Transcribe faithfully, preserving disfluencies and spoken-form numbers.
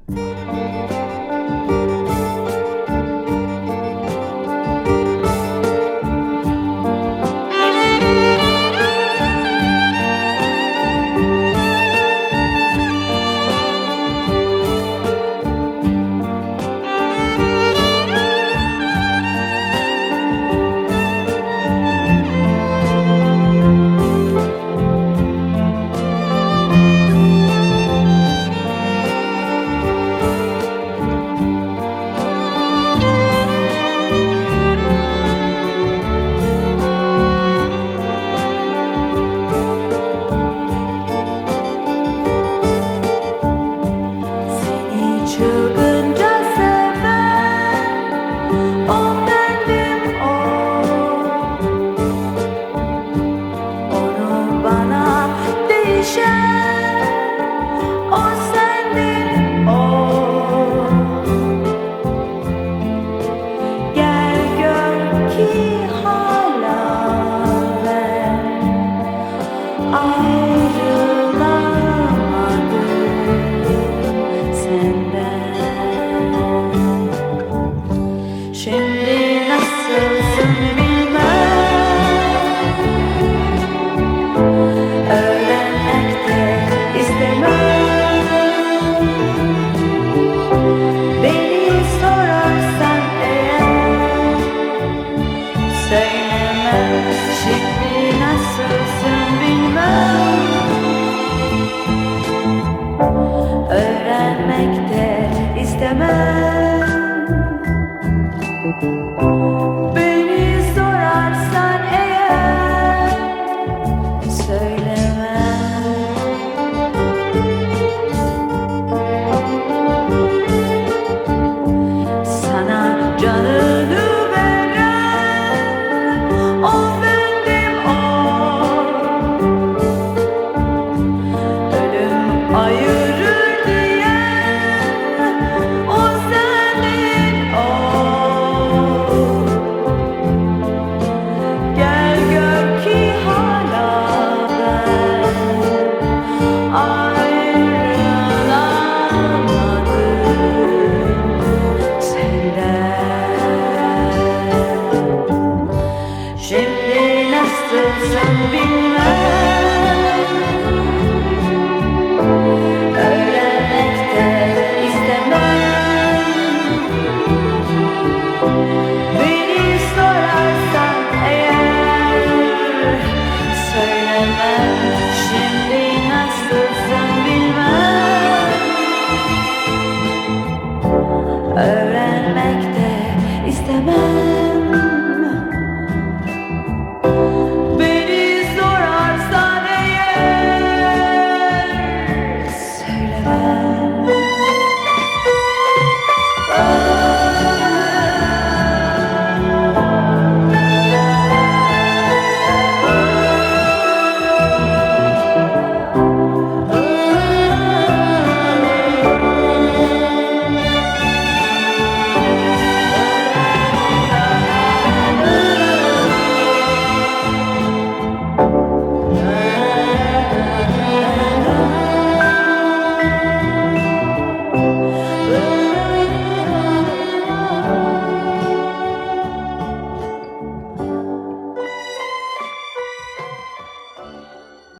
Şimdi nasılsın bilmem, öğrenmek de istemem. Beni sorarsan eğer, söylemem. Şimdi nasılsın bilmem, öğrenmek de istemem. Beni sorarsan eğer, söylemem. Sana canını veren o bendim o. Ölüm ayırır diyen o sendin o. Şimdi nasılsın bilmem, öğrenmek de istemem. Beni sorarsan eğer, söylemem. Şimdi nasılsın bilmem, öğrenmek de istemem. Beni sorarsan eğer, söylemem.